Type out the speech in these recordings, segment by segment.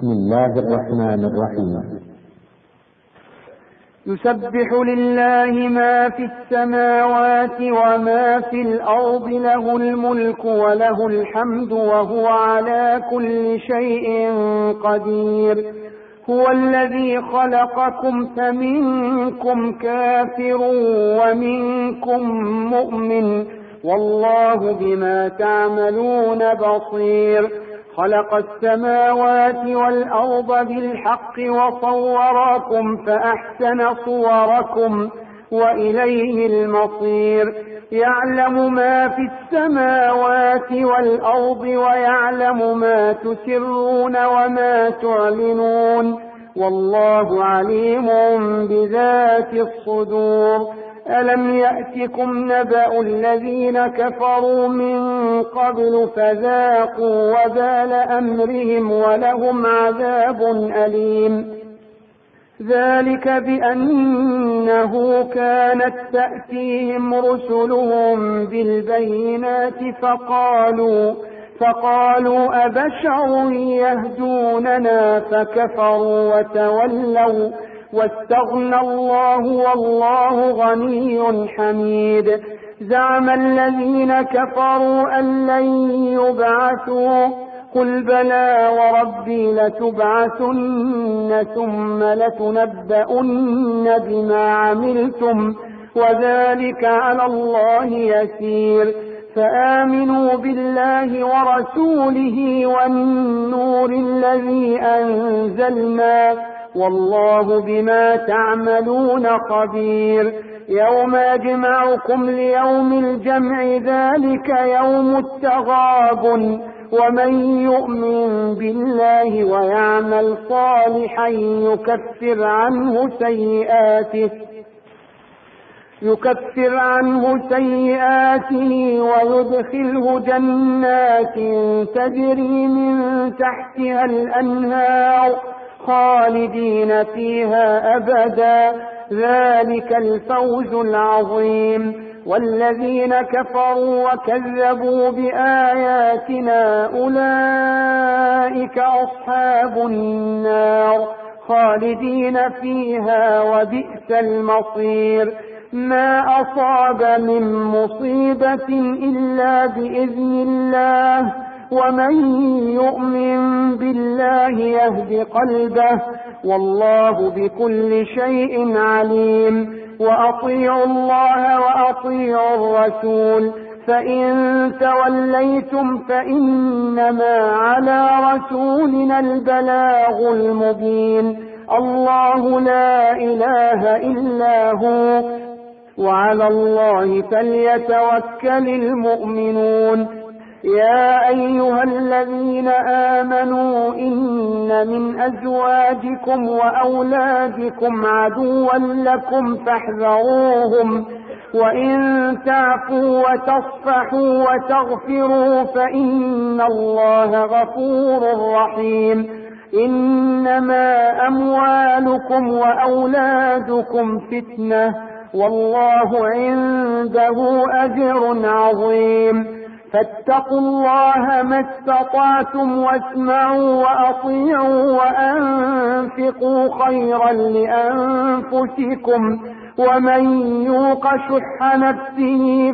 بسم الله الرحمن الرحيم. يسبح لله ما في السماوات وما في الأرض، له الملك وله الحمد وهو على كل شيء قدير. هو الذي خلقكم فمنكم كافر ومنكم مؤمن، والله بما تعملون بصير. خلق السماوات والأرض بالحق وصوركم فأحسن صوركم وإليه المصير. يعلم ما في السماوات والأرض ويعلم ما تسرون وما تعلنون، والله عليم بذات الصدور. ألم يأتكم نبأ الذين كفروا من قبل فذاقوا وبال أمرهم ولهم عذاب أليم. ذلك بأنه كانت تأتيهم رسلهم بالبينات فقالوا أبشر يهدوننا فكفروا وتولوا واستغنى الله والله غني حميد. زعم الذين كفروا أن لن يبعثوا، قل بلى وربي لتبعثن ثم لتنبؤن بما عملتم وذلك على الله يسير. فآمنوا بالله ورسوله والنور الذي أنزلنا، والله بما تعملون خبير. يوم يجمعكم ليوم الجمع، ذلك يوم التغابن. ومن يؤمن بالله ويعمل صالحا يكفر عنه سيئاته ويدخله جنات تجري من تحتها الأنهار خالدين فيها أبدا، ذلك الفوز العظيم. والذين كفروا وكذبوا بآياتنا أولئك أصحاب النار خالدين فيها وبئس المصير. ما أصاب من مصيبة إلا بإذن الله، ومن يؤمن بالله يهد قلبه، والله بكل شيء عليم. وأطيعوا الله وأطيعوا الرسول، فإن توليتم فإنما على رسولنا البلاغ المبين. الله لا إله إلا هو، وعلى الله فليتوكل المؤمنون. يا أيها الذين آمنوا إن من أزواجكم وأولادكم عدوا لكم فاحذروهم، وإن تعفوا وتصفحوا وتغفروا فإن الله غفور رحيم. إنما أموالكم وأولادكم فتنة، والله عنده أجر عظيم. فاتقوا الله ما استطعتم واسمعوا وأطيعوا وأنفقوا خيرا لأنفسكم، ومن يوق شح نفسه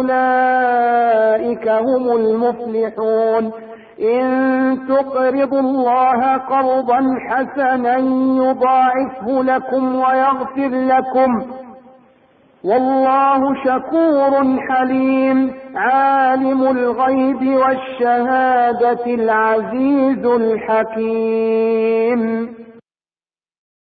فأولئك هم المفلحون. إن تقرضوا الله قرضا حسنا يضاعفه لكم ويغفر لكم، والله شكور حليم. عالم الغيب والشهادة العزيز الحكيم.